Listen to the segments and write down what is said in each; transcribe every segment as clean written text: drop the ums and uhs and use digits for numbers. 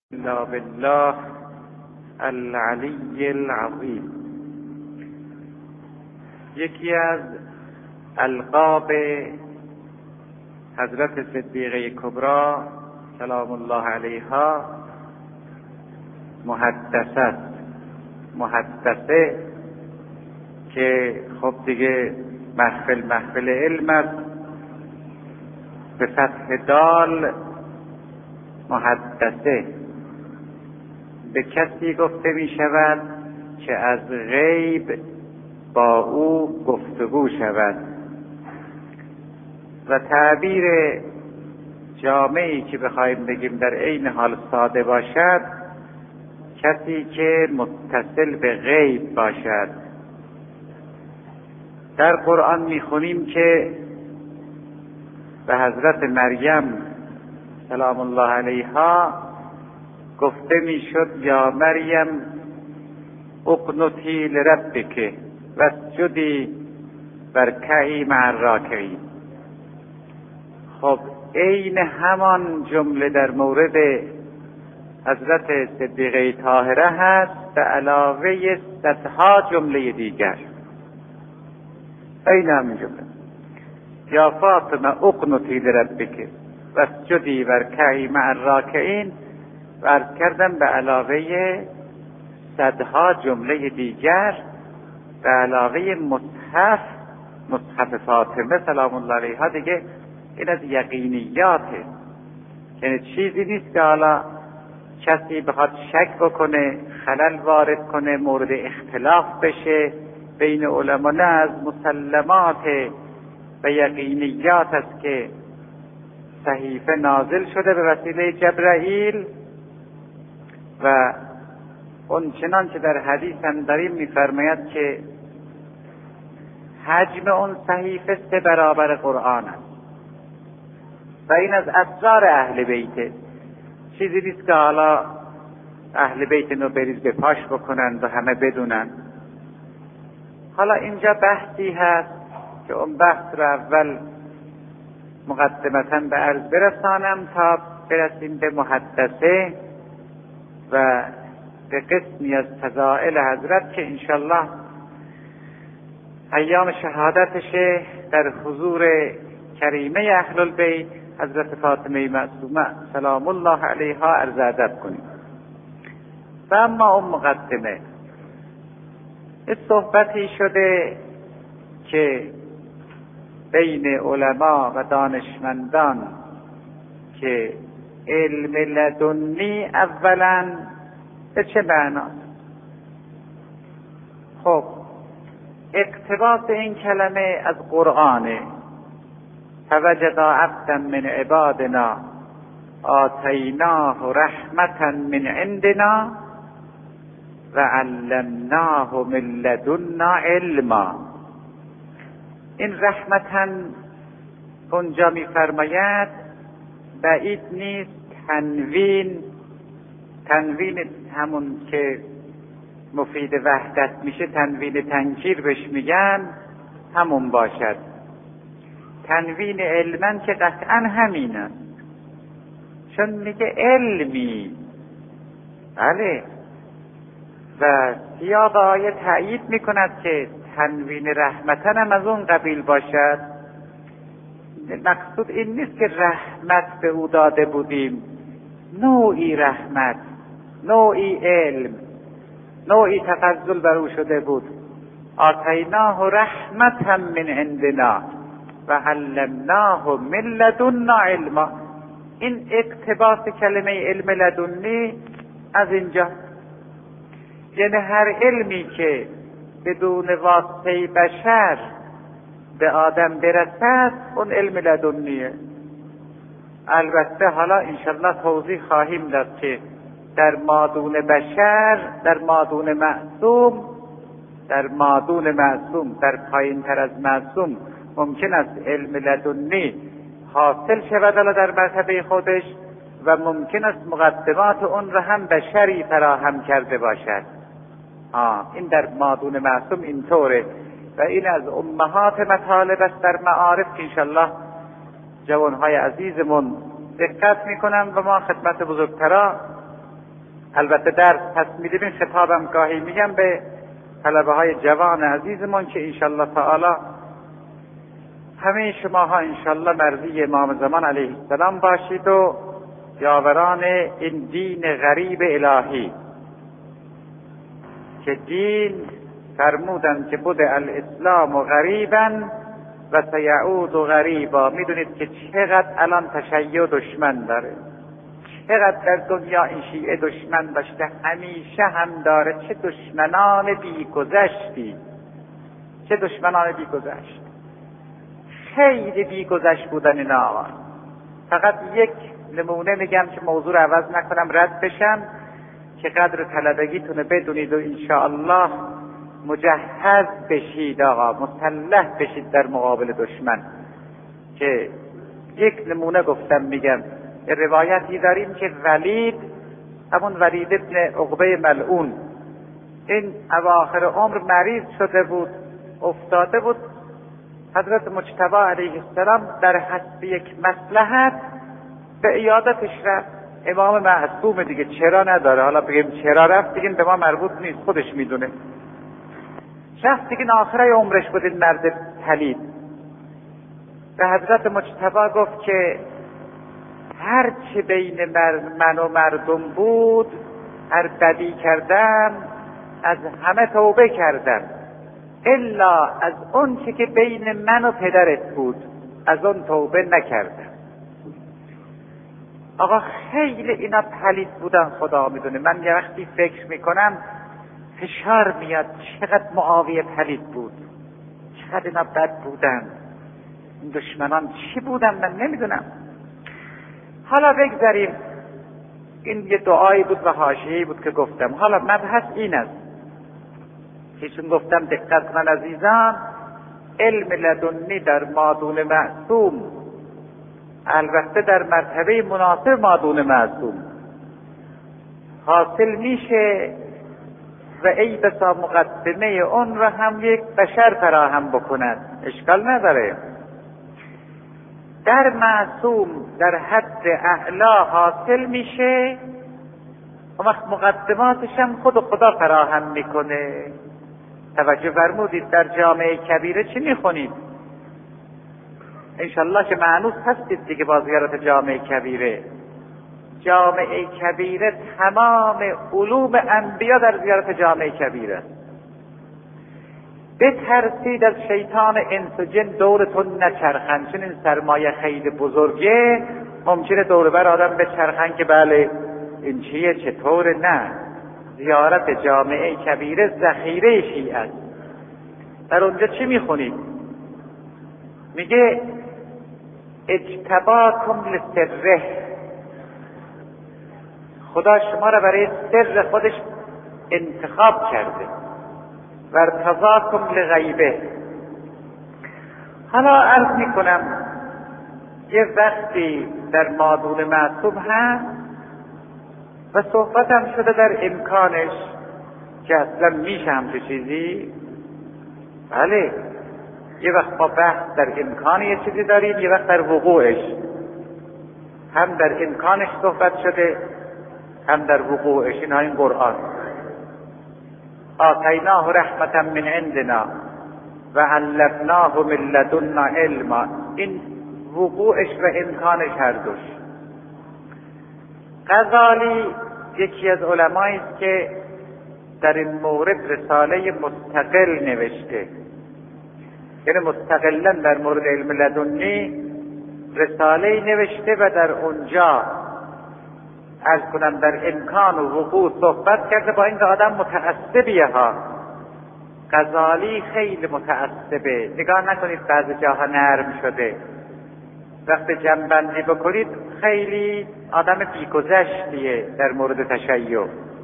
الا بالله العلی العظیم. یکی از القاب حضرت صدیقه کبری سلام الله علیها محدثه که خب دیگه محفل علم است. به فتح دال محدثه به کسی گفته می شود که از غیب با او گفتگو شود و تعبیر جامعی که بخوایم بگیم در عین حال ساده باشد، کسی که متصل به غیب باشد. در قرآن میخونیم که به حضرت مریم سلام الله علیها گفته میشد یا مریم اقنتی لربک واسجدی وارکعی مع الراکعین. خب عین همان جمله در مورد حضرت صدیقه طاهره هست به علاوه صدها جمله دیگر. عین همین جمله یا فاطمه اقنتی لربک واسجدی وارکعی مع الراکعین و عرض کردم به علاوه صدها جمله دیگر به علاوه مصحف فاطمه سلام الله علیها. دیگه این از یقینیاته، یعنی چیزی نیست که حالا کسی بخواد شک بکنه، خلل وارد کنه، مورد اختلاف بشه بین علما. نه، از مسلمات و یقینیات است که صحیفه نازل شده به وسیله جبرائیل و اون چنان که در حدیث هم داریم می‌فرماید که حجم اون صحیفه 3 برابر قرآن است و این از اسرار اهل بیت. چیزی نیست که حالا اهل بیت نو بریز به پاش بکنن و همه بدونن. حالا اینجا بحثی هست که اون بحث رو اول مقدمتاً به عرض برسانم تا برسیم به محدثه و به قسمی از فضائل حضرت که انشالله ایام شهادتشه در حضور کریمه اهل البیت حضرت فاطمه معصومه سلام الله علیها عرض ادب کنیم. و اما اون مقدمه این صحبتی شده که بین علما و دانشمندان که علم لدنی اولا به چه معناست؟ خب اقتباس این کلمه از قرآنه. فوجدا عبدا من عبادنا آتیناه رحمتا من عندنا و علمناه من لدنا علما. این رحمتا اونجا می‌فرماید بعید نیست تنوین همون که مفید وحدت میشه تنوین تنکیر بهش میگن همون باشد. تنوین علما که قطعا همین است، چون میگه علمی. بله، و سیاق آیه تأیید میکند که تنوین رحمتا هم از اون قبیل باشد. مقصود این نیست که رحمت به او داده بودیم، نوعی رحمت، نوعی علم، نوعی تفضل بر او شده بود. آتیناه رحمتا من عندنا و علمناه من لدنا علما. این اقتباس کلمه علم لدنی از اینجا، یعنی هر علمی که بدون واسطه بشر به آدم برسد اون علم لدنیه. البته حالا انشالله توضیح خواهیم داد که در مادون بشر، در مادون معصوم، در پایین تر از معصوم ممکن است علم لدنی حاصل شود حالا در مرتبه خودش و ممکن است مقدمات اون را هم بشری فراهم کرده باشد. این در مادون معصوم اینطوره و این از امهات مطالب است در معارف که انشالله جوانهای عزیزمون دقت میکنم و ما خدمت بزرگترا البته درس پس میدیم. این خطابم گاهی میگم به طلبه های جوان عزیزمون که انشالله تعالی همه شماها انشالله مرضی امام زمان علیه السلام باشید و یاوران این دین غریب الهی که دین فرمودن که بوده الاسلام و غریبا و سیعود و غریبا. میدونید که چقدر الان تشیع دشمن داره، چقدر در دنیا این شیعه دشمن داشته، همیشه هم داره. چه دشمنان بیگذشتی، چه دشمنان بیگذشت، خیلی بیگذشت بودن اینا. فقط یک نمونه میگم که موضوع رو عوض نکنم رد بشم، که قدر طلبگیتونه بدونید و انشاءالله مجهز بشید آقا، مسلح بشید در مقابل دشمن. که یک نمونه گفتم میگم، روایتی داریم که ولید، همون ولید ابن عقبه ملعون، این اواخر عمر مریض شده بود، افتاده بود. حضرت مجتبی علیه السلام در حسب یک مصلحت به عیادتش رفت. امام معصوم دیگه، چرا نداره، حالا بگیم چرا رفت دیگه به ما مربوط نیست، خودش میدونه. شخص دیگه آخره عمرش بود این مرد پلید. به حضرت مجتبی گفت که هر چه بین من و مردم بود، هر بدی کردم از همه توبه کردم، الا از اون چه که بین من و پدرت بود، از اون توبه نکردم. آقا خیلی اینا پلید بودن، خدا میدونه. من یه وقتی فکر میکنم فشار میاد، چقدر معاویه پلید بود، چقدر اینا بد بودن، این دشمنان چی بودن من نمیدونم. حالا بگذاریم، این یه دعایی بود و حاشیه‌ای بود که گفتم. حالا مبحث این است که چون گفتم دقت کن عزیزان، علم لدنی در مادون معصوم البته در مرتبه مناسب مادون معصوم حاصل میشه و ای بسا مقدمه اون را هم یک بشر فراهم بکند، اشکال نداره. در معصوم در حد اعلا حاصل میشه، و وقت مقدماتش هم خود خدا فراهم میکنه. توجه فرمودید در جامعه کبیره چی میخونید؟ انشالله که معنوس هستید دیگه با زیارت جامعه کبیره. جامعه کبیره تمام علوم انبیا در زیارت جامعه کبیره. بترسید از شیطان انس و جن دورتون نچرخن، چون این سرمایه خیلی بزرگه، ممکنه دور بر آدم بچرخن که بله این چیه چطوره. نه، زیارت جامعه کبیره ذخیره شیعه است. در اونجا چی میخونید؟ میگه اجتباکم لسره، خدا شما را برای سر خودش انتخاب کرده، و ارتضاکم لغیبه. حالا عرض میکنم یه وقتی در مادون معصوم هست و صحبتم شده در امکانش که اصلا میشه همچه چیزی. بله، یه وقت با بحث در امکان یه چیزی داریم، یه وقت در وقوعش. هم در امکانش صحبت شده، هم در وقوعش. این قرآن آتیناه رحمتا من عندنا و علمناه من لدنا علما. این وقوعش و امکانش هر دوش. غزالی یکی از علمایی است که در این مورد رساله مستقل نوشته، یعنی مستقلا در مورد علم لدنی رساله نوشته و در اونجا عرض کنم در امکان و وقوع صحبت کرده. با این آدم متعصبیه ها، غزالی خیلی متعصبه. نگاه نکنید بعضی جاها نرم شده، وقتی جمع‌بندی بکنید خیلی آدم بیگذشتیه در مورد تشیع.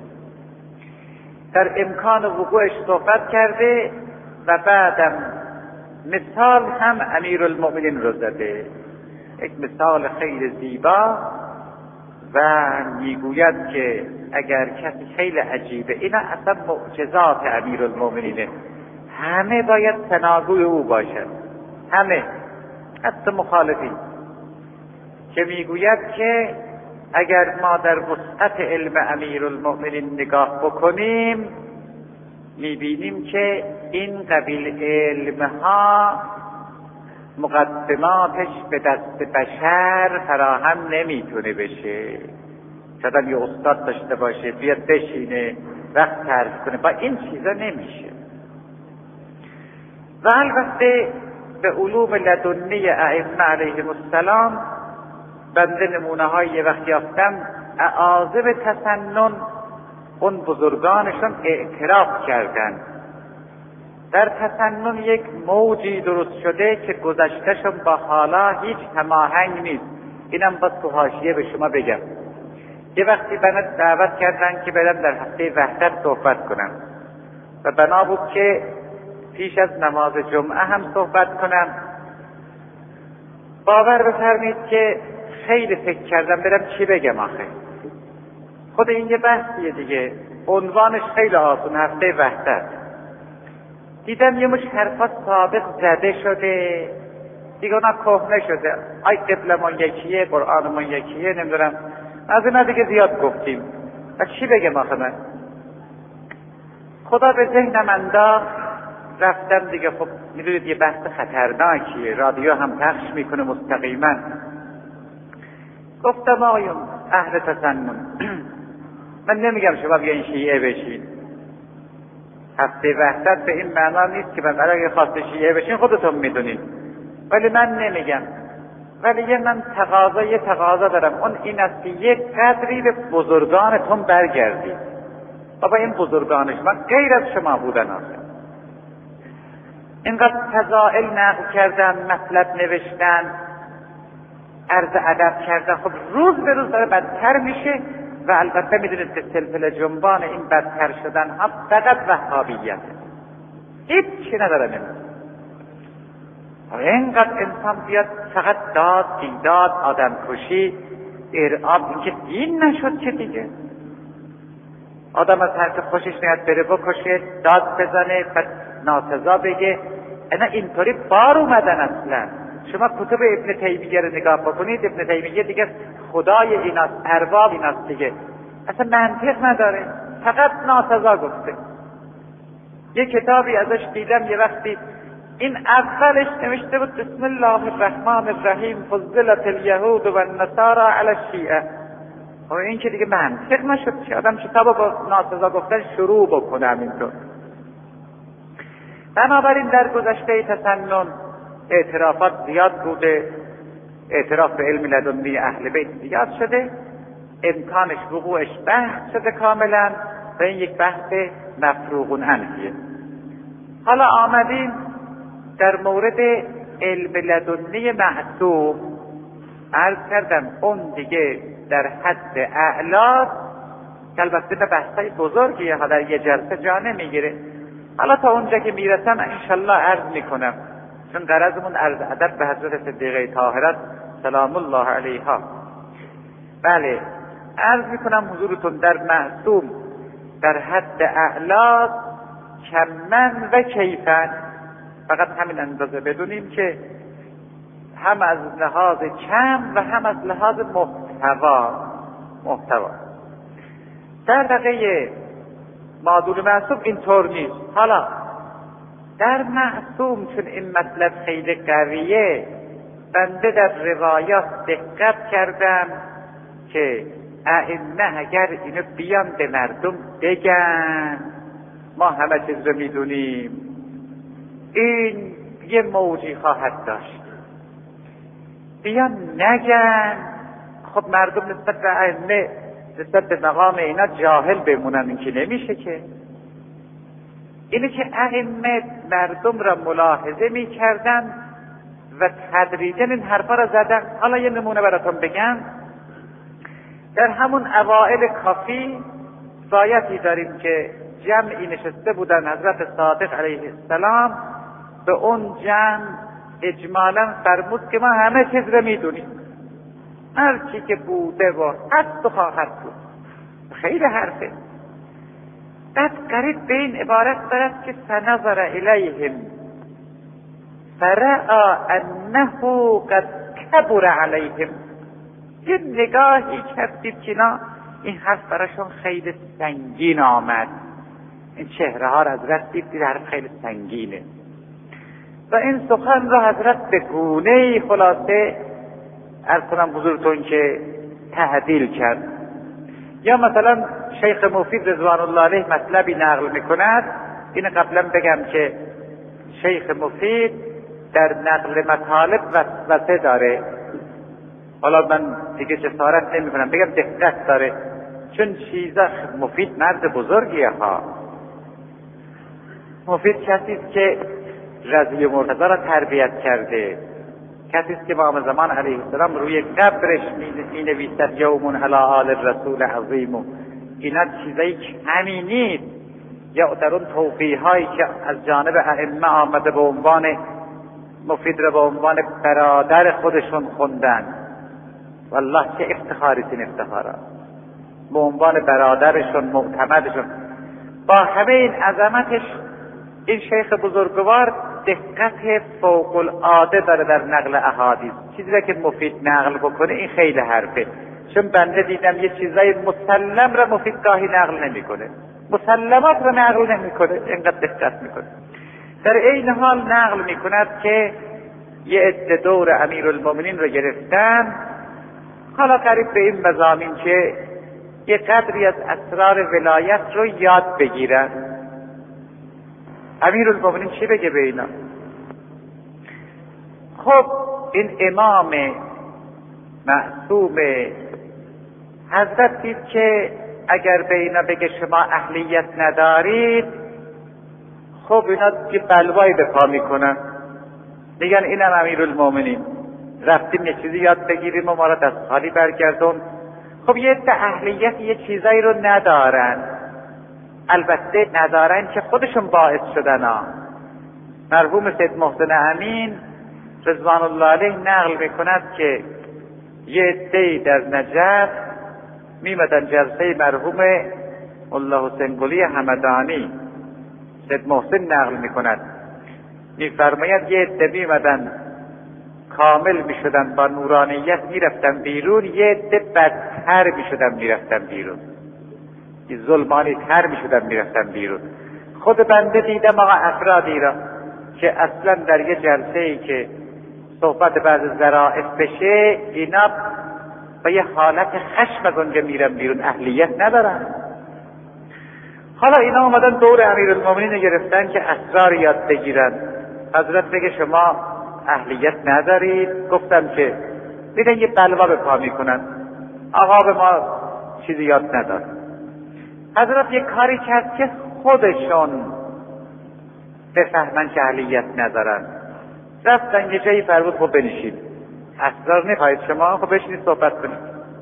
در امکان و وقوعش صحبت کرده و بعدم مثال هم امیرالمؤمنین رو زده، یک مثال خیلی زیبا، و میگوید که اگر کسی خیلی عجیبه، اینا اصلا معجزات امیرالمؤمنینه، همه باید ثناگوی او باشد، همه، حتی مخالفین، که میگوید که اگر ما در وسعت علم امیرالمؤمنین نگاه بکنیم میبینیم که این قبیل علمها مقدماتش به دست بشر فراهم نمیتونه بشه. شاید یه استاد داشته باشه بیاد بشینه وقت صرف کنه، با این چیزا نمیشه. و البته به علوم لدنی ائمه علیهم السلام بنده نمونه های یه وقت یافتم، اعاظم تسنن اون بزرگانشون اعتراف کردن در تسنن یک موجی درست شده که گذشتهشون با حالا هیچ هماهنگ نیست. اینم باز تو حاشیه به شما بگم. یه وقتی بنا دعوت کردن که برم در هفته وحدت صحبت کنم و بنا بود که پیش از نماز جمعه هم صحبت کنم. باور بفرمید که خیلی فکر کردم برم چی بگم آخه. خود این یه بحثیه دیگه، عنوانش خیلی آسون، هفته وحدت. دیدم یه مش حرفا سابق زده شده دیگه، اونا کهنه شده. آی قبلمون یکیه، قرآنمون یکیه، نمیدونم از اینا دیگه زیاد گفتیم و چی بگم آخه من. خدا به ذهنم انداخت، رفتم دیگه. خب میدونید یه بحث خطرناکیه، رادیو هم پخش میکنه مستقیما. گفتم آقایون اهل تسنن من نمیگم شما بیاین شیعه بشین، هفته وحدت به این معنا نیست که من برای خواست شیعه بشین، خودتون میدونید، ولی من نمیگم. ولی من تقاضا دارم، اون این است که یک قدری به بزرگانتون برگردید. بابا این بزرگانش من غیر از شما بودن آخه. اینقدر فضائل نقل کردن، مطلب نوشتن، عرض ادب کردن. خب روز به روز داره بدتر میشه و البته میدونید که سلسله جنبان این بدتر شدن ها فقط وهابیته، هیچ چی نداره. اینقدر انسان بیاد فقط داد، دیداد، آدم کشی، ارعاب، این که دین نشد که دیگه. آدم از هر که خوشش نیاد بره بکشه، داد بزنه، بعد ناسزا بگه. اینا اینطوری بار اومدن اصلا. شما کتب ابن تیمیه رو نگاه بکنید، ابن تیمیه دیگه خدای ایناست، ارباب ایناست دیگه، اصلا منطق نداره، فقط ناسزا گفته. یه کتابی ازش دیدم یه وقتی، این اولش نوشته بود بسم الله الرحمن الرحیم فضلت الیهود و النصارى علی الشیعه. و این که دیگه منطق نشد که آدم کتابو با ناسزا گفتن شروع بکنه همینطور. بنابراین در گذشته تسنن اعترافات زیاد بوده، اعتراف به علم لدنی اهل بیت زیاد شده، امکانش وقوعش بحث شده کاملا و این یک بحث مفروغ عنهیه. حالا آمدیم در مورد علم لدنی معصوم. عرض کردم اون دیگه در حد اعلا، که البته به بحثای بزرگیه ها، در یه جلسه جا نمیگیره. حالا تا اونجا که میرسم انشالله عرض میکنم، چون غرضمون عرض ادب به حضرت صدیقه طاهره سلام الله علیها. بله عرض میکنم حضورتون در معصوم در حد اعلا کمن و کیفن، فقط همین اندازه بدونیم که هم از لحاظ کم و هم از لحاظ محتوا. در بقیه معدول معصوم اینطور نیست. حالا در معصوم چون این مطلب خیلی قویه، بنده در روایات دقت کردم که ائمه اگر اینو بیان به مردم بگن ما همه چیز رو میدونیم، این یه موجی خواهد داشت. بیان نگن، خب مردم نسبت به ائمه، نسبت به مقام اینا جاهل بمونن، این که نمیشه که. اینه که ائمه مردم را ملاحظه میکردن و تدریجا این حرفا را زدن. حالا یه نمونه براتون بگم. در همون اوائل کافی رایتی داریم که جمعی نشسته بودن، حضرت صادق علیه السلام به اون جمع اجمالا فرمود که ما همه چیز رو میدونیم، هر چی که بوده و هست و خواهد بود. خیلی حرفه. بعد قریب به این عبارت دارد که فنظر الیهم فرأى انه قد کبر علیهم. یه نگاهی کردید که نه این حرف براشون خیلی سنگین آمد، این چهره ها را حضرت دید حرف خیلی سنگینه و این سخن را حضرت به گونه‌ای خلاصه عرض کنم حضورتون که تعدیل کرد. یا مثلا شیخ مفید رضوان الله علیه مطلبی نقل میکند، این قبلا بگم که شیخ مفید در نقل مطالب وسوسه داره، حالا من دیگه جسارت نمی کنم بگم دقت داره، چون چیزا مفید مرد بزرگیه ها. مفید کسی است که رضی مرتضی را تربیت کرده، کسی است که امام زمان علیه السلام روی قبرش می نویسد یوم علی آل الرسول عظیم. اینا چیزایی کمی نیست، یا در اون توقیهایی که از جانب ائمه آمده به عنوان مفید را به عنوان برادر خودشون خوندن، والله چه افتخاری این افتخارات، به عنوان برادرشون معتمدشون. با همه این عظمتش این شیخ بزرگوار دقت فوق العاده داره در نقل احادیث. چیزی که مفید نقل بکنه این خیلی حرفه، چون بنده دیدم یه چیزای مسلم را مفید گاهی نقل نمیکنه، مسلمات را نقل نمیکنه، اینقدر دقت میکنه. در این حال نقل میکند که یه عده دور امیرالمومنین رو گرفتن، حالا قریب به این مضامین که یه قدری از اسرار ولایت رو یاد بگیرن. امیرالمومنین چی بگه به اینا؟ خب این امام معصوم حضرت دید که اگر به اینا بگه شما اهلیت ندارید، خب اینا که بلوایی به پا میکنن، میگن اینم امیرالمومنین رفتیم یه چیزی یاد بگیریم و ما را دست خالی برگردون. خب یه اهلیت یه چیزایی رو ندارن، البته ندارن که خودشون باعث شدن ها. مرحوم سید محسن امین رضوان الله علیه نقل میکند که یه عده‌ای در نجف میمدن جلسه مرحوم الله حسین گلی همدانی، سید محسن نقل میکند میفرماید یه عده میمدن کامل میشدن با نورانیت میرفتن بیرون، یه عده بدتر میشدن میرفتن بیرون، ظلمانی تر میشدن میرفتن بیرون. خود بنده دیدم آقا افرادی را که اصلا در یه جلسه ای که صحبت بعض ظرائف بشه اینا با یه حالت خشم از اونجا میرن بیرون، اهلیت ندارن. حالا اینا اومدن دور امیرالمومنین گرفتن که اسرار یاد بگیرن. حضرت بگه شما اهلیت ندارید؟ گفتم که دیدن یه بلوا به پا میکنن، آقا به ما چیزی یاد نداد. حضرت یک کاری کرد که خودشون بفهمن که اهلیت ندارن. رفتن یه جایی فرمود خب بنشید، اسرار نخواهید شما، خب بشینید صحبت کنید،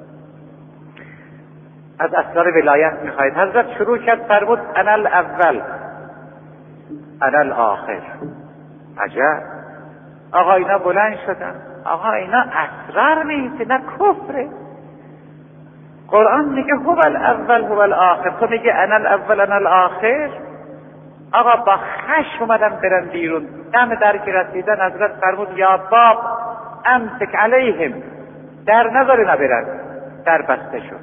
از اسرار ولایت میخواهید. حضرت شروع کرد فرمود انا الاول انا الاخر. عجب. آقا اینا بلند شدن، آقا اینا اسرار نیست، اینا کفره. قرآن میگه هو الاول هو الاخر، تو میگه انا الاول انا الاخر. آقا با خشم اومدن برن بیرون، دم در که رسیدن حضرت فرمود یا باب امسک علیهم، در نظر نبرن، در بسته شد.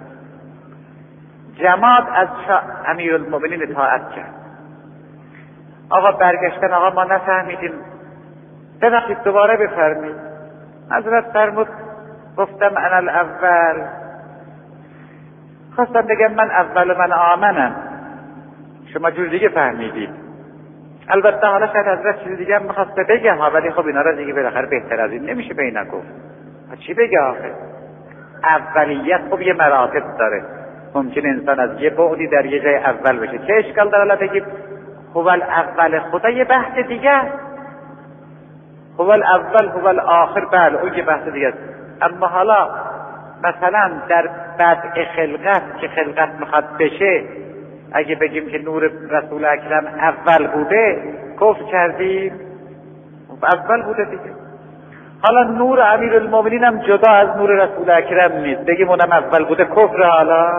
جماعت از امیرالمومنین اطاعت کرد. آقا برگشتن، آقا ما نفهمیدیم، ببخشید دوباره بفرمید. حضرت فرمود گفتم انا الاول، خواستم بگم من اول من آمنم، شما جور دیگه فهمیدید. البته حالا شاید حضرت چیز دیگه هم میخواسته بگه ها، ولی خب اینا را دیگه بالاخره بهتر از این نمیشه به اینا گفت. چی بگه آخه؟ اولیت خب یه مراتب داره، ممکن انسان از یه بعدی در یه جای اول بشه، چه اشکال داره بگید هو الاول؟ خدا یه بحث دیگه، هو الاول هو الاخر، بله اون یه بحث دیگه. اما حالا مثلا در بدء خلقت که خلقت میخواد بشه، اگه بگیم که نور رسول اکرم اول بوده، کفر کردیم، اول بوده دیگه. حالا نور امیرالمومنین هم جدا از نور رسول اکرم نیست، بگیم اونم اول بوده، کفر. حالا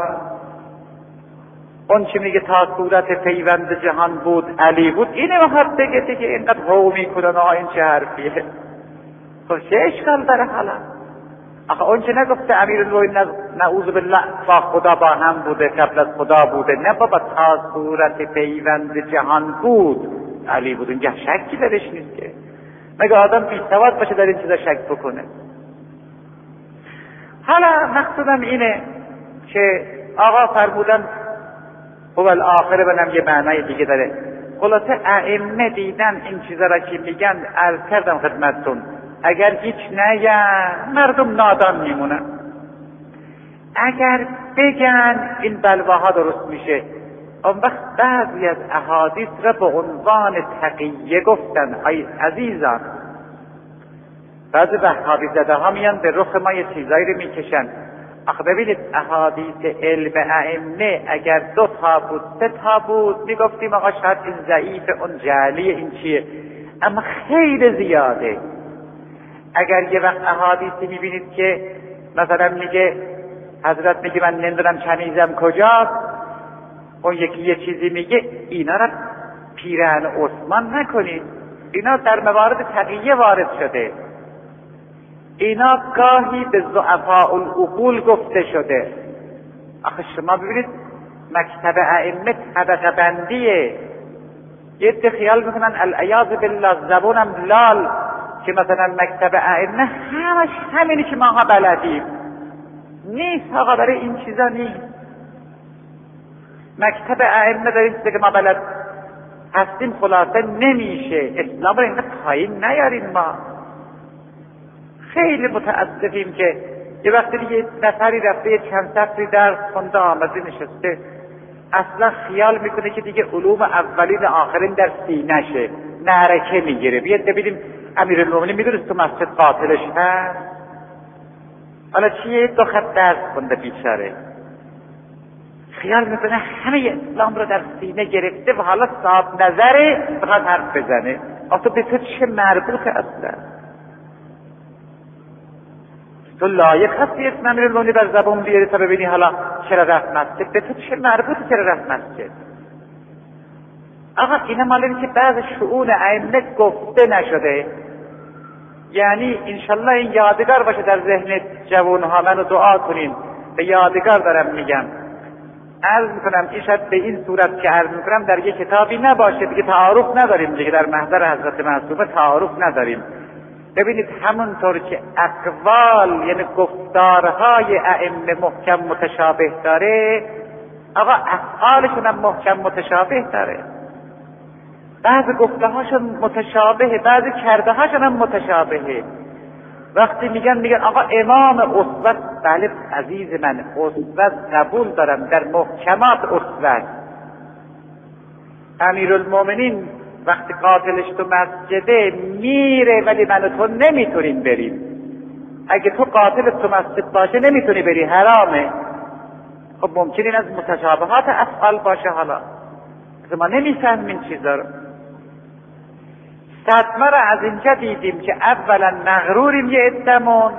اون چی میگه تا صورت پیوند جهان بود علی بود، اینه میخواد بگه دیگه، اینقدر هو میکنن این چه حرفیه؟ خب چه اشکال داره؟ حالا آخه اون که نگفته امیرالمومنین نعوذ بالله با خدا با هم بوده، قبل از خدا بوده، نه بابا تا صورت پیوند جهان بود علی بود، اینجا شکی درش نیست که. مگه آدم بی‌سواد باشه در این چیزا شک بکنه؟ حالا مقصودم اینه که آقا فرمودن هو الاخره بنم یه معنای دیگه داره. خلاصه ائمه دیدن این چیزا را که میگن، عرض کردم خدمتتون اگر هیچ نگن مردم نادان میمونن، اگر بگن این بلواها درست میشه. اون وقت بعضی از احادیث را به عنوان تقیه گفتن. ای عزیزان، بعضی وهابی زده ها میان به رخ ما یه چیزایی رو میکشن. آخه ببینید احادیث علم ائمه اگر 2 تا بود 3 تا بود میگفتیم آقا شاید این ضعیف، اون جعلی، این چیه، اما خیلی زیاده. اگر یه وقت احادیثی میبینید که مثلا میگه حضرت میگه من نمیدونم کنیزم کجاست، اون یکی یه چیزی میگه، اینا را پیرهن عثمان نکنید، اینا در موارد تقیه وارد شده، اینا گاهی به ضعفاء العقول گفته شده. آخه شما ببینید مکتب ائمه طبقه بندیه. یه عده خیال میکنن العیاذ بالله زبونم لال که مثلا مکتب ائمه همش همینی که ماها بلدیم. نیست آقا، برای این چیزا نیست. مکتب ائمه در این چیزا که ما بلد هستیم خلاصه نمیشه. اسلام رو اینقدر پایین نیاریم. ما خیلی متاسفیم که یه وقتی دیگه نفری رفته یه چند سطری در خونده آمده نشسته، اصلا خیال میکنه که دیگه علوم اولین آخرین در سینه‌شه، نرکه میگیره. بیاد ببینیم امیرالمومنین میدونست تو مسجد قاتلش هست؟ حالا چیه؟ 2 خط درس خونده بیچاره، خیال میکنه همه اسلام رو در سینه گرفته و حالا صاحب نظره بخواد حرف بزنه. آخه به تو چه مربوطه اصلا؟ تو لایق هستی اسم امیرالمومنین بر زبان بیاری تا ببینی حالا چرا رفت مسجد؟ به تو چه مربوطه چرا رفت مسجد؟ آقا اینا مالی که بعض شؤون ائمه گفته نشده. یعنی انشالله این یادگار باشه در ذهن جوانها. منو دعا کنین، به یادگار دارم میگم. عرض میکنم این شاید به این صورت که عرض میکنم در یک کتابی نباشه، دیگه تعارف نداریم دیگه، در محضر حضرت معصومه تعارف نداریم. ببینید همونطور که اقوال یعنی گفتارهای ائمه محکم متشابه داره، آقا افعالشون هم محکم متشابه داره. بعض گفته‌هاشون متشابهه، بعض کرده‌هاشون هم متشابهه. وقتی میگن آقا امام اسوه، بله عزیز من اسوه قبول دارم، در محکمات اسوه. امیرالمومنین وقتی قاتلش تو مسجده میره ولی من و تو نمیتونیم بریم. اگه تو قاتل تو مسجد باشه نمیتونی بری، حرامه. خب ممکن این از متشابهات افعال باشه. حالا ما نمیفهمیم این چیزا رو. صدمه را از اینجا دیدیم که اولا مغروریم، یه عده‌مون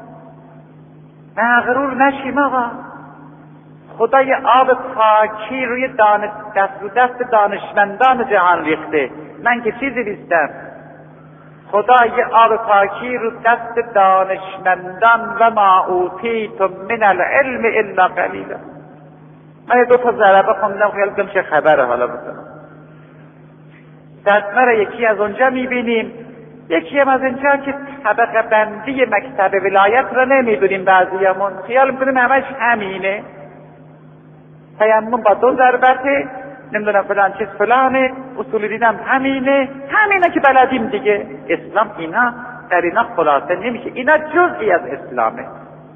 مغرور نشیم. آقا خدا یه آب پاکی روی دست دانشمندان جهان ریخته، من که چیزی نیستم. خدا یه آب پاکی رو دست دانشمندان و ما اوتیتم من العلم الا قلیلا. من 2 تا ضربه خوندم خیال کنم چه خبره. حالا مثلا صدمه را یکی از اونجا میبینیم، یکی هم از اینجا که طبقه بندی مکتب ولایت را نمیدونیم. بعضیامون خیال میکنیم همش همینه، تیمم با 2 ضربته، نمیدونم فلان چیز فلانه، اصول دین هم همینه که بلدیم دیگه. اسلام اینا در اینا خلاصه نمیشه، اینا جزئی از اسلامه.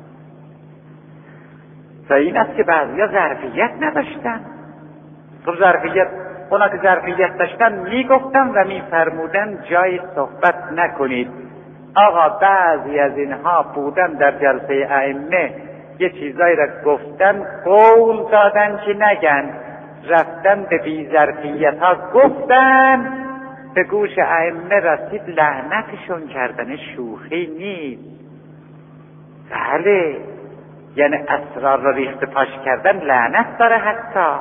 و این است که بعضیا ظرفیت نداشتن. خب ظرفیت، اونا که ظرفیت داشتن میگفتن و میفرمودن جای صحبت نکنید. آقا بعضی از اینها بودن در جلسه ائمه یه چیزایی را گفتن، قول دادن که نگن، رفتن به بی‌ظرفیت ها گفتن، به گوش ائمه رسید، لعنتشون کردن. شوخی نیست. بله، یعنی اسرار را ریخت پاش کردن لعنت داره. حتی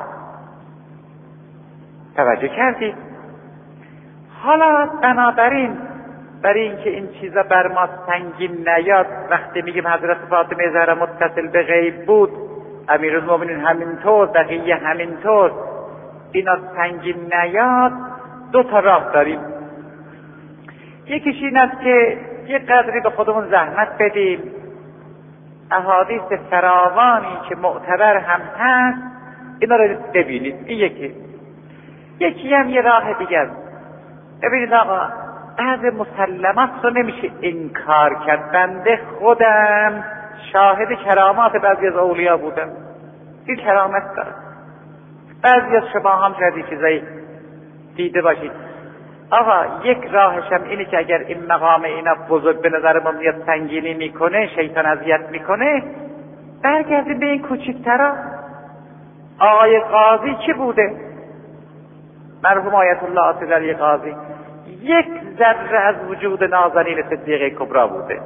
توجه کردید؟ حالا بنابراین برای اینکه این چیزا بر ما سنگین نیاد، وقتی میگیم حضرت فاطمه زهرا متصل به غیب بود، امیرالمومنین همینطور، بقیه همینطور، اینا سنگین نیاد، دو تا راه داریم. یکیش این است که یه قدری به خودمون زحمت بدیم، احادیث فراوانی که معتبر هم هست اینا رو ببینید. این یکی هم یه راه دیگر. ببینید آقا، بعض مسلمات رو نمیشه انکار کرد. بنده خودم شاهد کرامات بعضی از اولیاء بودم، این کرامت دارم. بعضی از شما هم شاید چیزایی دیده باشید. آقا یک راهش هم اینه که اگر این مقام اینا بزرگ به نظر ما میاد سنگینی میکنه، شیطان اذیت میکنه، برگردیم به این کوچکترا. آقای قاضی چی بوده؟ مرحوم آیت الله آصف‌علی قاضی یک ذره از وجود نازنین صدیقه کبرا بوده.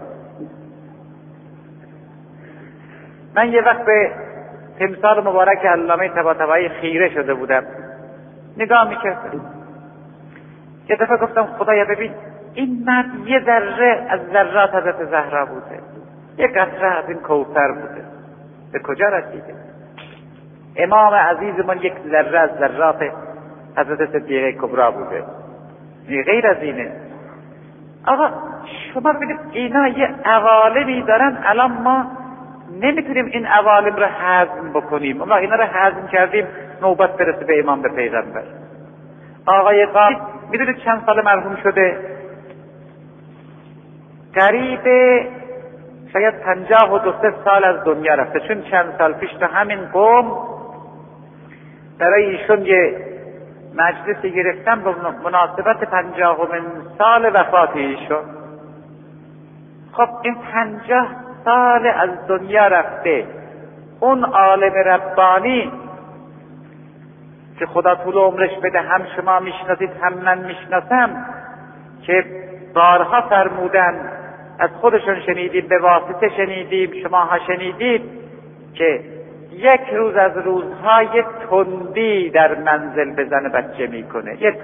من یه وقت به تمثال مبارک علامه طباطبایی خیره شده بودم، نگاه میکردم. یه دفعه گفتم خدایا ببین این مرد یه ذره از ذرات حضرت زهرا بوده، یه قطره از این کوثر بوده، به کجا رسیده؟ امام عزیزمون یک ذره از ذرات حضرت صدیقه کبرا بوده، غیر از اینه. آقا شما ببینید اینا یه عوالمی دارن، الان ما نمیتونیم این عوالم رو هضم بکنیم. اما اینا رو هضم کردیم نوبت برسه به امام، به پیغمبر. آقای قاضی میدونید چند سال مرحوم شده؟ قریب شاید 52 سال از دنیا رفته، چون چند سال پیش تو همین قوم برای ایشون یه مجلسی گرفتن به مناسبت 50مین سال وفات ایشون. خب این 50 سال از دنیا رفته، اون عالم ربانی که خدا طول عمرش بده، هم شما میشناسید هم من میشناسم، که بارها فرمودن، از خودشون شنیدیم، به واسطه شنیدیم، شماها شنیدید، که یک روز از روزها یک تندی در منزل به زن بچه میکنه. یه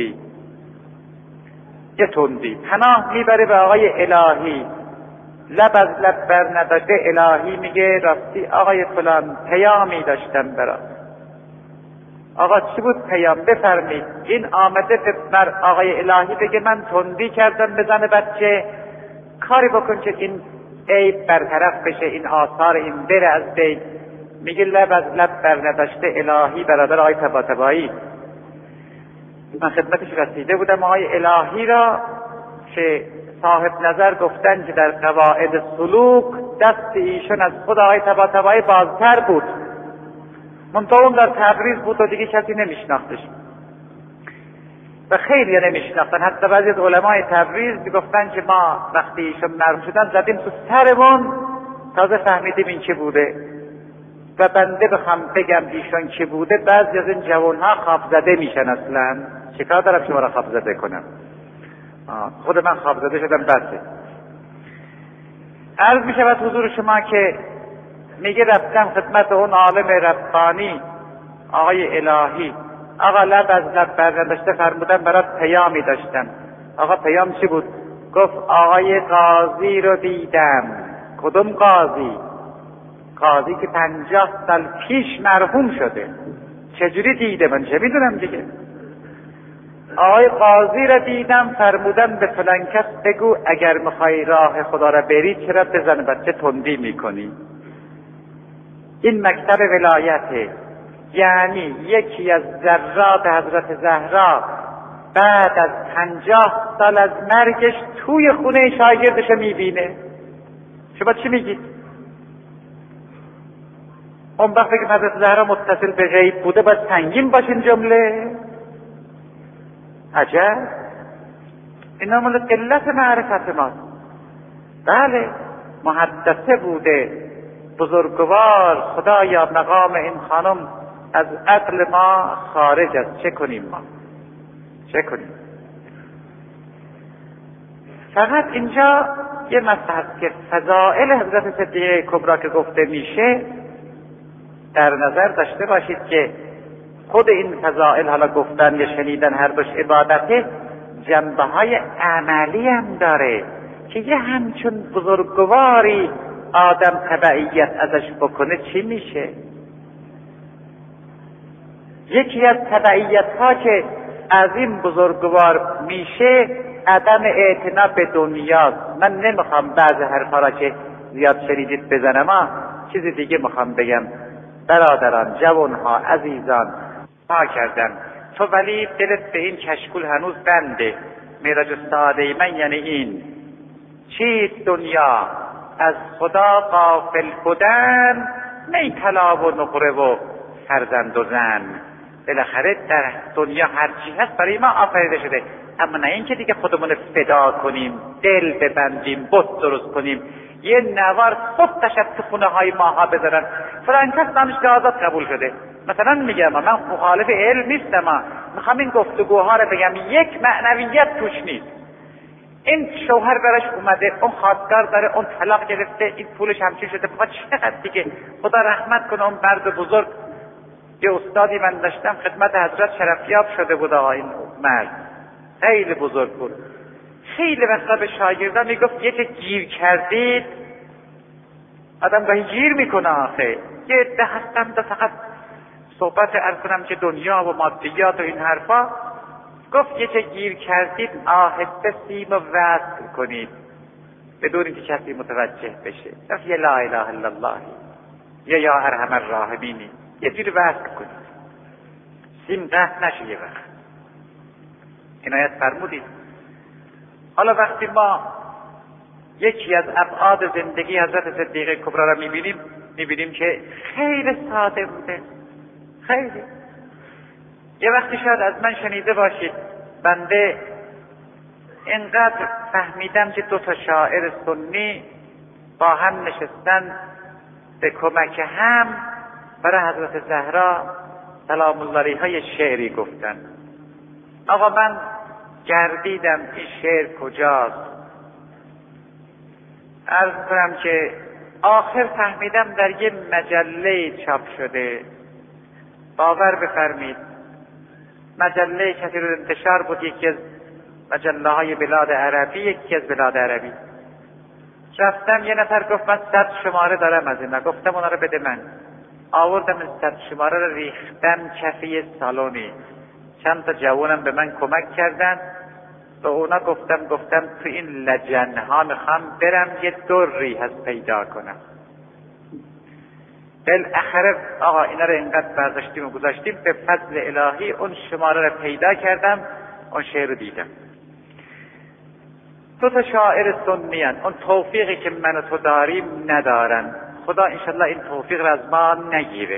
تندی پناه میبره به آقای الهی، لب از لب بر نداشته. الهی میگه راستی آقای فلان پیامی داشتم برات. آقا چی بود پیام؟ بفرمید. این آمده بر آقای الهی بگه من تندی کردم به زن بچه، کاری بکن که این عیب برطرف بشه، این آثار این بره از بین. میگه لب از لب بر نداشته. الهی برادر آقای طباطبایی، من خدمتش رسیده بودم، آقای الهی را که صاحب نظر گفتن که در قواعد سلوک دست ایشون از خود آقای طباطبایی بازتر بود، منطقه اون در تبریز بود و دیگه کسی نمیشناختش و خیلی نمیشناختن. حتی بعضی از علمای تبریز میگفتن که ما وقتی ایشون مرحوم شدن زدیم تو سرمون، تازه فهمیدیم این چه بوده. و بنده بخوام بگم ایشون چه بوده، بعضی از این جوانها خواب زده میشن. اصلا چیکار دارم شما را خواب زده کنم؟ خود من خواب زده شدم. بسه عرض میشود حضور شما که میگه رفتم خدمت اون عالم ربانی آقای الهی، آقا لب از لب برداشته، فرمودن برات پیامی داشتم. آقا پیام چی بود؟ گفت آقای قاضی رو دیدم. کدوم قاضی؟ قاضی که 50 سال پیش مرحوم شده. چجوری دیده؟ من چه میدونم دیگه. آقای قاضی را دیدم، فرمودن به فلان کس بگو اگر میخوای راه خدا را بری چرا به زن بچه تندی میکنی؟ این مکتب ولایته. یعنی یکی از ذرات حضرت زهرا بعد از 50 سال از مرگش توی خونه شاگردش میبینه. شما چی میگید؟ اون وقتی که حضرت زهرا متصل به غیب بوده باید سنگین باشین جمله. عجب، اینا مال قلت معرفت ماست. بله محدثه بوده، بزرگوار. خدایا مقام این خانم از عقل ما خارج است. چه کنیم ما؟ چه کنیم؟ فقط اینجا یه مسئله که فضائل حضرت صدیقه کبرا که گفته میشه در نظر داشته باشید که خود این فضائل، حالا گفتن یا شنیدن هر دوش عبادته، جنبه های عملی هم داره که یه همچون بزرگواری آدم تبعیت ازش بکنه چی میشه؟ یکی از تبعیت ها که از این بزرگوار میشه عدم اعتنا به دنیاست. من نمیخوام بعض حرفا را که زیاد شنیدید بزنم، چیز دیگه میخوام بگم. برادران، جوانها، عزیزان، ها کردن تو ولی دلت به این کشکول هنوز بنده. معراج السعاده من یعنی این چیست دنیا؟ از خدا غافل بودن، می طلا و نقره و فرزند و زن. بالاخره در دنیا هرچی هست برای ما آفریده شده، اما نه این که دیگه خودمون فدا کنیم، دل ببندیم، بت درست کنیم، یه نوار صبح تشب تو خونه های ماها بذارن فلان کس دانشگاه آزاد قبول شده. مثلا میگم من مخالف علم نیستم، میخوام این گفتگوها رو بگم، یک معنویت توش نیست. این شوهر براش اومده، اون خواستگار داره، اون طلاق گرفته، این پولش همچین شده، بخواد چقدر دیگه خدا رحمت کنه. اون مرد بزرگ، یه استادی من داشتم خدمت حضرت شرفیاب شده بود، این مرد خیلی بزرگ بود. خیلی وقتا به شاگردان میگفت یه که گیر کردید، آدم گاهی گیر میکنه آخه، یه عده هستم تا فقط صحبت عرض کنم که دنیا و مادیات و این حرفا. گفت یه که گیر کردید آهسته سیم و وصل کنید بدون اینکه کسی متوجه بشه. گفت یه لا اله الا الله یا ارحم الراحمینی، یه جوری وصل کنید سیم قطع نشه. یه وقت عنایت فرمودید. حالا وقتی ما یکی از ابعاد زندگی حضرت صدیقه کبری را میبینیم که خیلی ساده بوده، خیلی. یه وقتی شاید از من شنیده باشید، بنده اینقدر فهمیدم که دو تا شاعر سنی با هم نشستن به کمک هم برای حضرت زهرا سلام الله علیها یه شعری گفتن. آقا من گردیدم این شعر کجاست، عرض کنم که آخر فهمیدم در یه مجله چاپ شده. باور بفرمید مجله کثیر انتشار بود، یکی از مجله های بلاد عربی، یکی از بلاد عربی. رفتم یه نفر گفت من 100 شماره دارم از اینا، گفتم اونا رو بده من. آوردم این 100 شماره رو ریختم کفی سالونی. چند تا جوانم به من کمک کردن، به اونا گفتم تو این لجنها میخوام برم یه دری هست پیدا کنم. بالاخره آقا اینا رو اینقدر برداشتیم و گذاشتیم، به فضل الهی اون شماره رو پیدا کردم، اون شعر رو دیدم. دو تا شاعر سنی هن. اون توفیقی که من و تو داریم ندارن. خدا انشالله این توفیق رو از ما نگیره.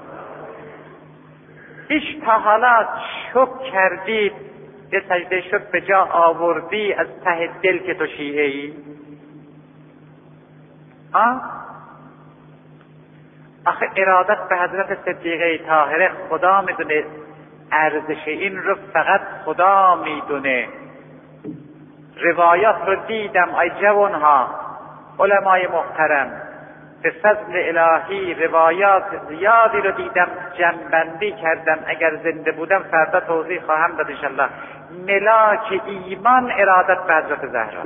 هیچ تا حالا شک کردید یه سجده شکر به جا آوردی از ته دل که تو شیعه ای؟ آخه ارادت به حضرت صدیقه طاهره خدا میدونه، ارزش این رو فقط خدا میدونه. روایات رو دیدم ای جوانها، علمای محترم، به فضل الهی روایات زیادی رو دیدم، جمع‌بندی کردم. اگر زنده بودم فردا توضیح خواهم داد انشالله. ملاک ایمان ارادت به حضرت زهرا.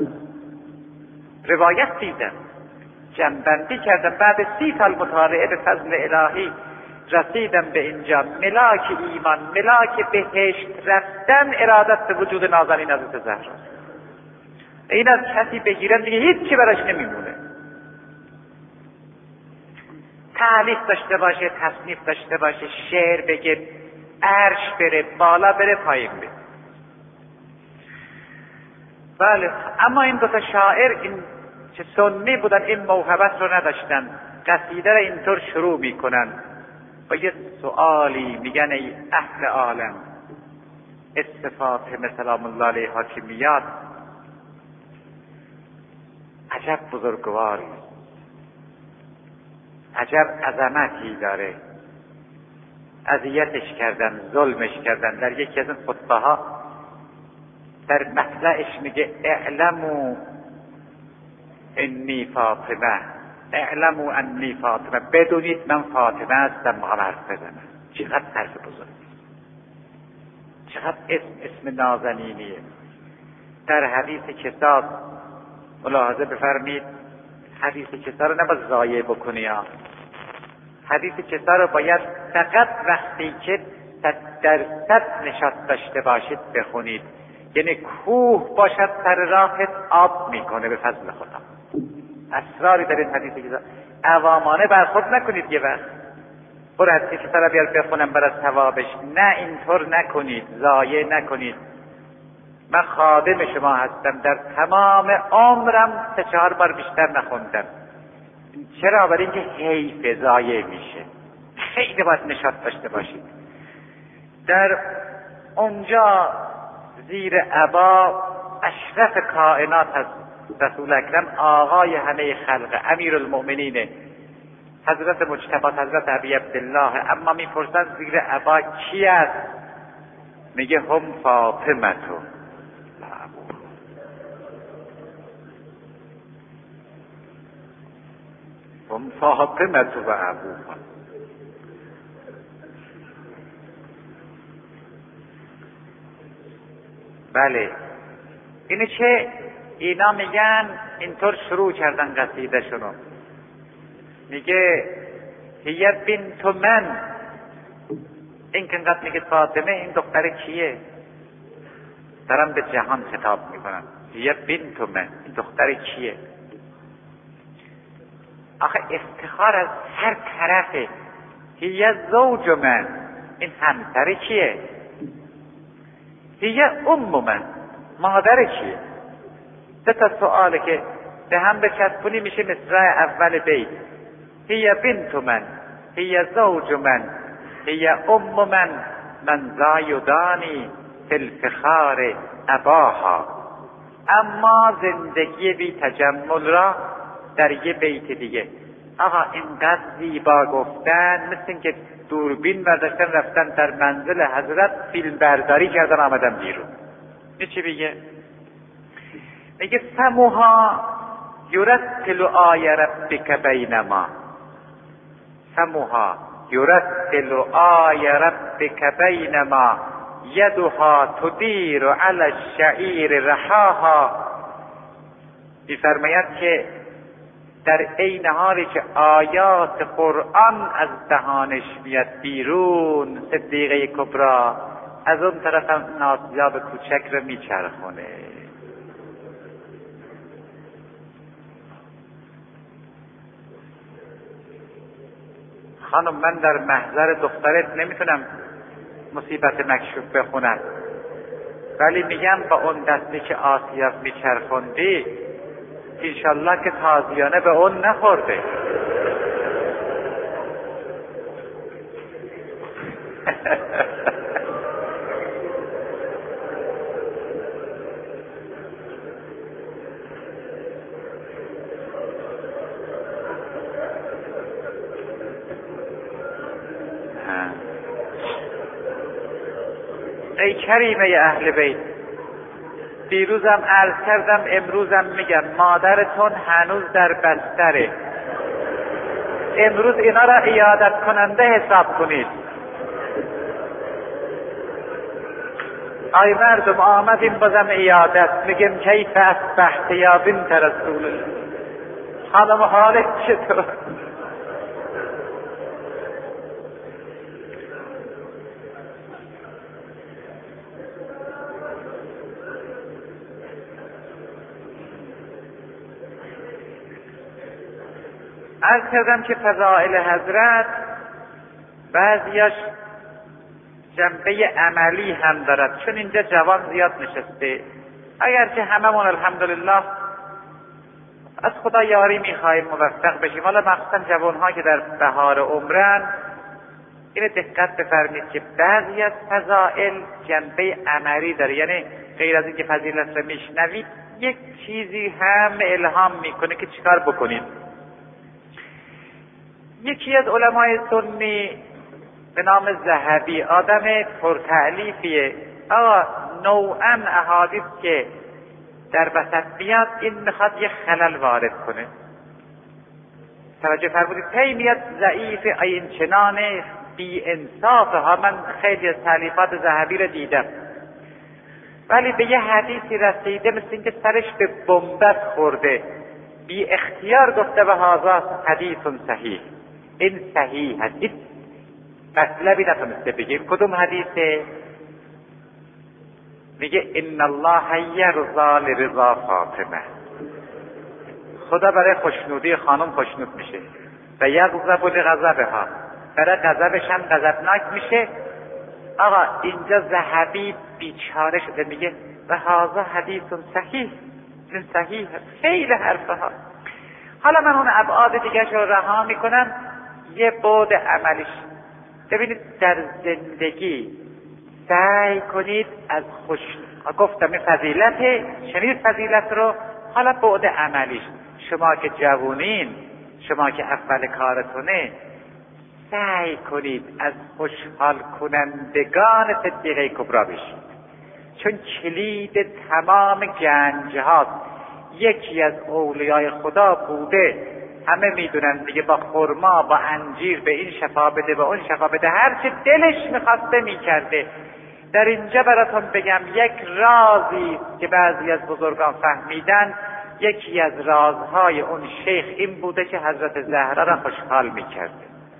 روایت دیدم، جمع‌بندی کردم، بعد 30 سال مطالعه به فضل الهی رسیدم به اینجا. ملاک ایمان، ملاک بهشت رفتن ارادت به وجود نازنین حضرت زهرا. این از کسی بگیرن دیگه هیچ چی براش نمیمونه. تألیف داشته باشه، تصنیف داشته باشه، شعر بگه، عرش بره، بالا بره، پایین بره. بله، اما این دو تا شاعر این که سنی بودن این موهبت رو نداشتن. قصیده رو اینطور شروع میکنن با یه سؤالی، میگن ای اهل عالم، فاطمه سلام الله علیها که میاد عجب بزرگواری، عجب عظمتی داره. اذیتش کردن، ظلمش کردن. در یکی از این خطبه ها در مطلعش میگه اعلموا انی فاطمه، اعلموا انی فاطمه، بدونید من فاطمه هستم، میخوام حرف بزنم. چقدر حرف بزرگ، چقدر اسم نازنینیه. در حدیث کساد ملاحظه بفرمید، حدیث کسا رو نباید ضایع بکنی ها. حدیث کسا رو باید فقط وقتی که 100% نشاط داشته باشید بخونید، یعنی کوه باشد سر راهت آب میکنه به فضل خدا. اسراری در این حدیث کسا. عوامانه برخورد نکنید یه وقت برو حدیث کسا رو بیار بخونم برای ثوابش، نه اینطور نکنید، ضایع نکنید. من خادم شما هستم، در تمام عمرم 3-4 بار بیشتر نخوندم. چرا؟ برای اینکه حیف ضایع میشه. خیلی باید نشاط داشته باشید. در اونجا زیر عبا اشرف کائنات هست رسول اکرم، آقای همه خلق، امیرالمؤمنین حضرت مجتبی حضرت ابی عبدالله. اما میپرسن زیر عبا کی است؟ میگه هم فاطمتو. هم فاطمتو و ابوها. بله اینه چه اینا میگن، اینطور شروع کردن قصیده شنو. میگه هی بنت من، این که انقدر میگه فاطمه، این دختر کیه؟ دارم به جهان خطاب میکنم. هی بنت من، این دختر کیه؟ آخه افتخار از هر طرفه. هی زوج من، این همسر کیه؟ هی ام من، مادر کیه؟ 3 سؤاله که به هم بچسبونی میشه مصرع اول بیت. هی بنت من، هی زوج من، هی ام من، من زایدانی فی الفخار اباها. اما زندگی بی تجمل را در یه بیت دیگه. آقا اینقدر زیبا گفتن، مثل اینکه دوربین برداشتن رفتن در منزل حضرت فیلم برداری کردن آمدن بیرون. این چی میگه؟ میگه سموها یرتل آی ربک بینما، سموها یرتل آی ربک بینما، یدها تدیر علی الشعیر رحاها. میفرماید که در عین حالی که آیات قرآن از دهانش میاد بیرون، صدیقه کبرا از اون طرف هم ناسیاب کوچک رو میچرخونه. خانم من در محضر دخترت نمیتونم مصیبت مکشوف بخونم، ولی میگم با اون دستی که آسیاب میچرخوندی انشالله که تازیانه به اون نخورده. ای کریمه اهل بیت، دیروزم عرض کردم امروزم میگم مادرتون هنوز در بستره. امروز اینا را عیادت کننده حساب کنید. آی مردم آمدیم بازم عیادت، میگم کیف اصبحت یا بنت رسول الله، خانم حالت چطور؟ عرض کردم که فضائل حضرت بعضیاش جنبه عملی هم دارد، چون اینجا جوان زیاد نشسته. اگرچه هممون الحمدلله از خدا یاری میخواهیم موفق بشیم، حالا مخصوصا جوانها که در بهار عمرن، اینه دقت بفرمید که بعضی از فضائل جنبه عملی داره، یعنی غیر از اینکه فضیلت رو میشنوید یک چیزی هم الهام میکنه که چیکار بکنید. یکی از علمای سنی به نام ذهبی، آدم پرتعلیفیه، آقا نوعا احادیث که در وسط بیاد این میخواد یه خلل وارد کنه. توجه فرمودید، پی میاد ضعیف این چنان بی انصاف ها. من خیلی از تالیفات ذهبی رو دیدم. ولی به یه حدیثی رسیده مثل اینکه سرش به بنبست خورده، بی اختیار گفته و هذا حدیث صحیح، این صحیح هست. این مطلبی نتونسته بگه. کدوم حدیثه؟ میگه ان الله یرضا لرضا فاطمه، خدا برای خوشنودی خانم خوشنود میشه و یغضب لغضبها، برای غضبش هم غضبناک میشه. آقا اینجا ذهبی بیچاره شده میگه و هذا حدیث صحیح، این صحیح. خیلی حرفه ها. حالا من اون ابعاد دیگرش رو رها میکنم، یه بعد عملیش. ببینید در زندگی سعی کنید از گفتم این فضیلته، شنید فضیلت رو، حالا بعد عملیش. شما که جوونین، شما که اول کارتونه، سعی کنید از خوشحال کنندگان صدیقه کبرا بشید، چون کلید تمام گنج هاست. یکی از اولیای خدا بوده، همه میدونن دیگه، با خرما با انجیر به این شفا بده به اون شفا بده، هرچه دلش میخواسته میکرده. در اینجا براتون بگم یک رازی که بعضی از بزرگان فهمیدن، یکی از رازهای اون شیخ این بوده که حضرت زهرا را خوشحال میکرده،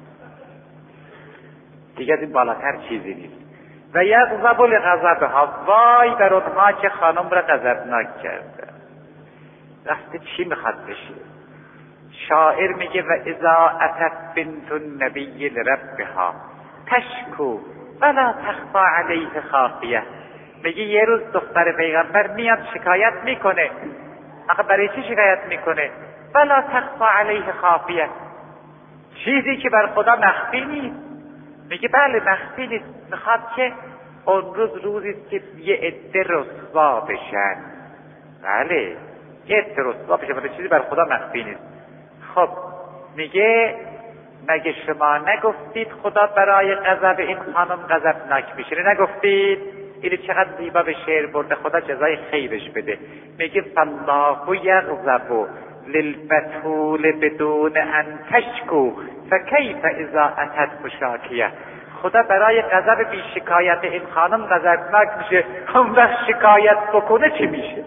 دیگه از این بالاتر چیزی نیست. و یغضب لغضبها، وای بر اونها که خانم را غضبناک کرده. راسته چی میخواد بشه؟ شاعر میگه و اذا اتت بنت النبی لربها تشکو ولا تخفى علیه خافیه. میگه یه روز دختر پیغمبر میاد شکایت میکنه. آخه برای چی شکایت میکنه؟ ولا تخفى علیه خافیه، چیزی که بر خدا مخفی نیست. میگه بله مخفی نیست، میخواد که اون روز روزی که یه عده رسوا بشن. بله یه عده رسوا بشن، ولی چیزی بر خدا مخفی نیست. خب میگه مگه شما نگفتید خدا برای غضب این خانم غضبناک میشه؟ نگفتید؟ اینو چقدر زیبا به شعر برده، خدا جزای خیرش بده. میگه فالله یغضب للبتول بدون ان تشکو فکیف اذا اتت شاکیه. خدا برای غضب بی شکایت این خانم غضبناک میشه، اون وقت شکایت بکنه چی میشه؟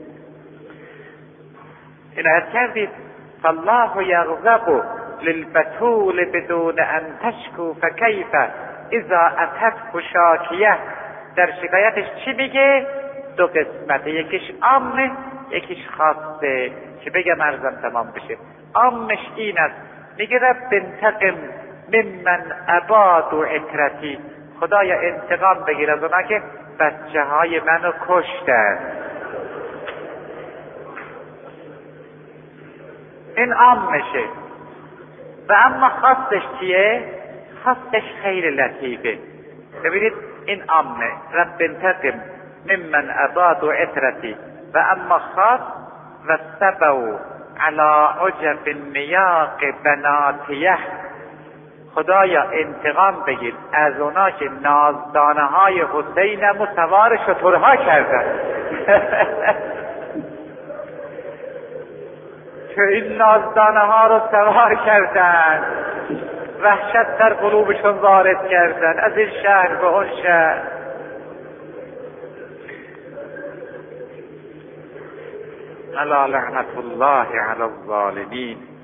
عنایت کردید؟ فالله یغضب للبتول بدون ان تشکو فکیف اذا اتت شاکیه. در شکایتش چی میگه؟ دو قسمته، یکیش عامه یکیش خاصه. که بگم عرضم تمام بشه. عامش این است، میگه رب انتقم ممن اباد و اکرتی، خدایا انتقام بگیر از اونا که بچه های منو کشتن. این عامشه. و اما خاصش چیه؟ خاصش خیلی لطیفه. ببینید این عامه، رب انتقم ممن اباد و اکرتی، و اما خاص و سبو علی عجب نیاق بناتیه، خدایا انتقام بگیر از اونا که نازدانه های حسینم و سوار شترها کردن. که این نازدانه ها رو سوار کردن، وحشت در قلوبشون وارد کردن، از این شهر به اون شهر. الا لعنت الله علی الظالمین.